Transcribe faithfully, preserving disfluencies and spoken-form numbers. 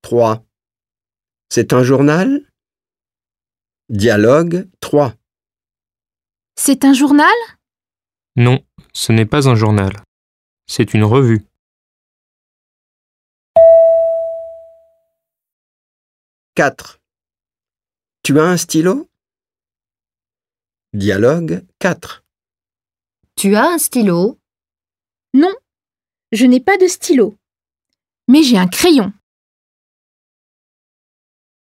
trois. C'est un journal? Dialogue trois. C'est un journal? Non, ce n'est pas un journal. C'est une revue. quatre. Tu as un stylo? Dialogue quatre. Tu as un stylo? Non, je n'ai pas de stylo. Mais j'ai un crayon.